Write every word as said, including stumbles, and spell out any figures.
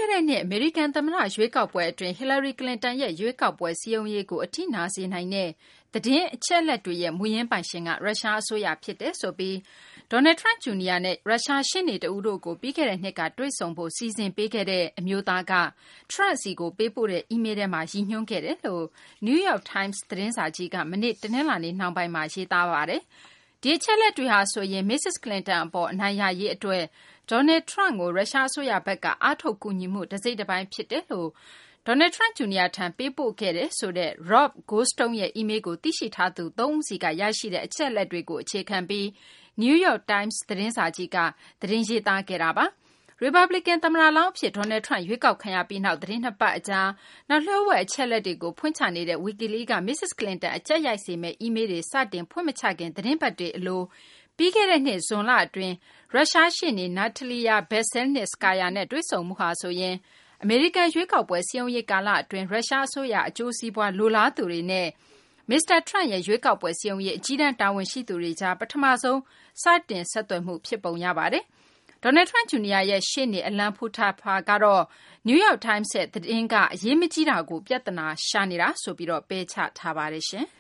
တဲ့နှစ်အမေရိကန်သမ္မတရွေးကောက်ပွဲအတွင်းဟီလာရီကလင်တန်ရဲ့ရွေးကောက်ပွဲစည်းရုံးရေးကိုအထိနာစေနိုင်တဲ့သတင်းအချက်အလက်တွေရဲ့မူရင်းပိုင်ရှင်ကရုရှားအစိုးရဖြစ်တယ်ဆိုပြီးဒေါ်နယ်ထရန့်ဂျူနီယာနဲ့ရုရှားရှေ့နေတဦးတို့ကိုပြီးခဲ့တဲ့နှစ်ကတွေ့ဆုံဖို့စီစဉ်ပေးခဲ့တဲ့အမျိုးသားကထရန့်စီကိုပေးပို့တဲ့အီးမေးလ်ထဲမှာရည်ညွှန်းခဲ့တယ်လို့ New York Times သတင်းစာကြီးကမနေ့တနင်္လာနေ့နှောင်းပိုင်းမှာရေးသားပါတယ်။ဒီအချက်အလက်တွေဟာဆိုရင် မစ္စစ်ကလင်တန်အပေါ်အနိုင်ရရေးအတွက်ဒေါ်နယ်ထရန့်ကိုရုရှားအစိုးရဘက်ကအားထုတ်ကူညီမှုတစိတ်တပိုင်းဖြစ်တယ်လို့ဒေါ်နယ်ထရန့်ဂျူနီယာထံပေးပို့ခဲ့တယ်ဆိုတဲ့ Rob Goldstone ရဲ့အီးမေးလ်ကိုသိရှိထားသူသုံးဦးစီကရရှိတဲ့အချက်အလက်တွေကိုအခြေခံပြီး New York Times သတင်းစာကြီးကသတင်းရေးသားခဲ့တာပါ။ ရီပတ်ဘလီကန်သမ္မတလောင်းအဖြစ်ဒေါ်နယ်ထရန့်ရွေးကောက်ခံရပြီးနောက်သတင်းနှစ်ပတ်အကြာနောက်လျှို့ဝှက်အချက်အလက်တွေကိုဖွင့်ချနေတဲ့ WikiLeaks က မစ္စစ်ကလင်တန်အကြပ်ရိုက်စေမယ့်အီးမေးလ်တွေစတင်ဖွင့်မချခင်သတင်းပတ်တွေအလိုပြီးခဲ့တဲ့နှစ်ဇွန်လအတွင်းရုရှားရှေ့နေ Natalia Veselnitskaya နဲ့တွေ့ဆုံမှုဟာဆိုရင်အမေရိကန်ရွေးကောက်ပွဲစည်းရုံးရေးကာလအတွင်းရုရှားအစိုးရအကျိုးစီးပွားလိုလားသူတွေနဲ့မစ္စတာထရန့်ရဲ့ရွေးကောက်ပွဲစည်းရုံးရေးအကြီးတန်းတာဝန်ရှိသူတွေကြားပထမဆုံးစတင်ဆက်သွယ်မှုဖြစ်ပုံရပါတယ်။ဒေါ်နယ်ထရန့်ဂျူနီယာရဲ့ရှေ့နေ Alan Futerfas ကတော့ New York Times ရဲ့သတင်းကအရေးမကြီးတာကိုပြဿနာရှာနေတာဆိုပြီးပယ်ချထားပါတယ်ရှင်။